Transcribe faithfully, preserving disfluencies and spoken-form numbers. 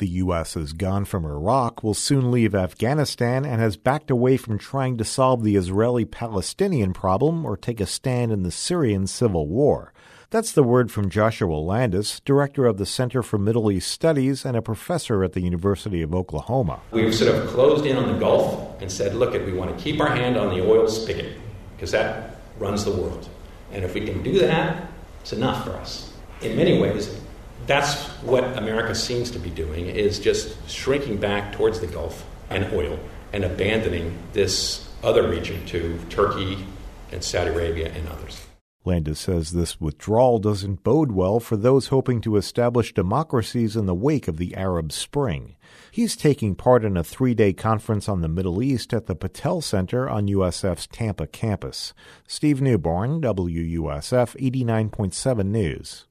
The U S is gone from Iraq, will soon leave Afghanistan, and has backed away from trying to solve the Israeli-Palestinian problem or take a stand in the Syrian civil war. That's the word from Joshua Landis, director of the Center for Middle East Studies and a professor at the University of Oklahoma. We've sort of closed in on the Gulf and said, look, we want to keep our hand on the oil spigot because that runs the world. And if we can do that, it's enough for us. In many ways, that's what America seems to be doing, is just shrinking back towards the Gulf and oil and abandoning this other region to Turkey and Saudi Arabia and others. Landis says this withdrawal doesn't bode well for those hoping to establish democracies in the wake of the Arab Spring. He's taking part in a three-day conference on the Middle East at the Patel Center on U S F's Tampa campus. Steve Newborn, W U S F eighty-nine point seven News.